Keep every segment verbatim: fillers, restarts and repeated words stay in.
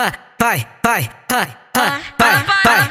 vai, vai, vai, vai,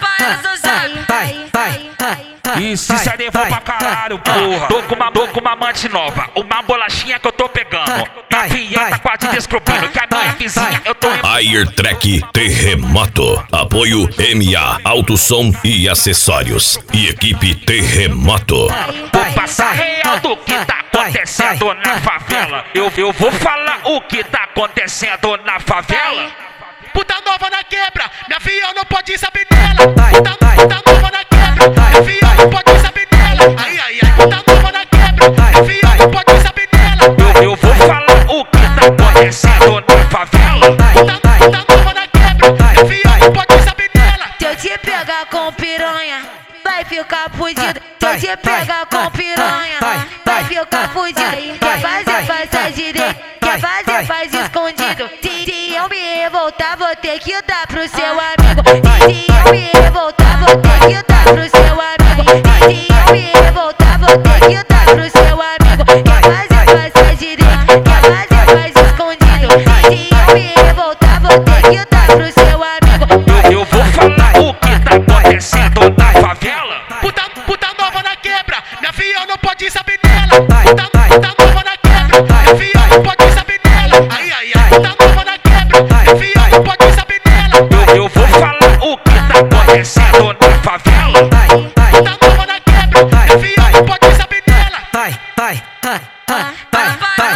vai, vai, vai. E se se for pra caralho, porra. Tô com uma, tô com uma amante nova, uma bolachinha que eu tô pegando. A filha tá quase descobrindo que a minha vizinha eu tô... Airtrack Terremoto. Apoio M A Autosom e Acessórios. E equipe Terremoto. Vou passar real do que tá acontecendo na favela. Eu, eu vou falar o que tá acontecendo na favela. Puta nova na quebra, minha filha não pode saber dela. Puta, puta nova na quebra, minha filha não pode saber dela. Ai, ai, ai, puta nova na quebra, minha filha não pode saber dela. Eu, eu vou falar o que tá acontecendo na favela. Puta, puta nova na quebra, minha filha não pode saber dela. Se eu te pegar com piranha, vai ficar fudido. Se eu te pegar com piranha, vai ficar fudido. Quer fazer, faz a direita. Quer fazer, faz escondido. Se eu me revoltar, vou ter que dar pro seu amigo. Se eu me revoltar, vou ter que dar pro seu amigo. Se eu me revoltar, vou ter que dar pro seu amigo. Quer fazer, faz a direita. Quer fazer, faz escondido. Se eu me revoltar, vou ter que dar pro seu amigo. Eu, eu vou falar o que tá acontecendo na favela. Puta, puta nova na quebra, minha filha não pode saber dela. Puta, puta nova na quebra, minha filha não pode saber dela. Ai, ai, ai, puta nova na quebra, minha filha não pode saber dela. Eu, eu vou falar o que tá acontecendo na favela. Puta nova na quebra, minha filha não pode saber dela. Vai, vai, vai, vai, vai,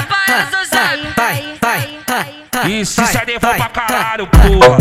vai, vai, vai. E se se for pra caralho, porra.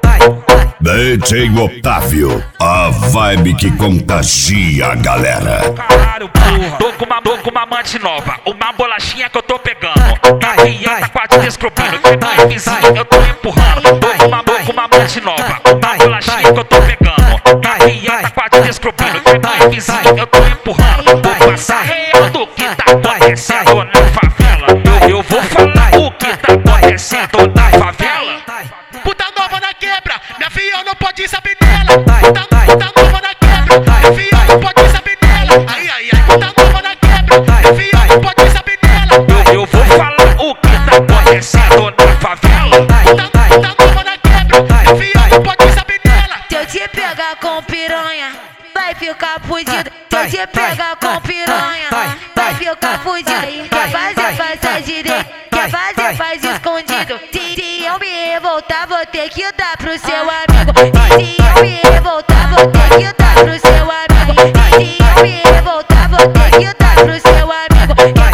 D J Otávio, a vibe que contagia a galera. Caralho, porra. Tô com uma, tô com uma amante nova, uma bolachinha que eu tô pegando. A filha tá quase descobrindo que a minha vizinha eu tô empurrando. Tô com uma, tô com uma amante nova, uma bolachinha que eu tô pegando. A filha tá quase descobrindo que a minha vizinha eu tô empurrando. Vou passar real do que tá acontecendo na favela. Eu, eu vou falar o que tá acontecendo na favela. Puta nova na quebra, minha filha não pode saber dela. Puta, puta nova na quebra, minha filha não pode saber dela. Ai, ai, ai, puta nova na quebra, minha filha não pode saber dela. Eu, eu vou falar o que tá acontecendo na favela. Puta, puta nova na quebra, minha filha não pode saber dela. Se eu te pegar com piranha, vai ficar fudido. Se eu te pegar com piranha, vai ficar fudido. Quer fazer, faz a direita. Quer fazer, faz escondido. Se eu me revoltar, vou ter que dar pro seu amigo. Se eu me revoltar, vou ter que dar pro seu amigo. Se eu me revoltar, vou ter que dar pro seu amigo.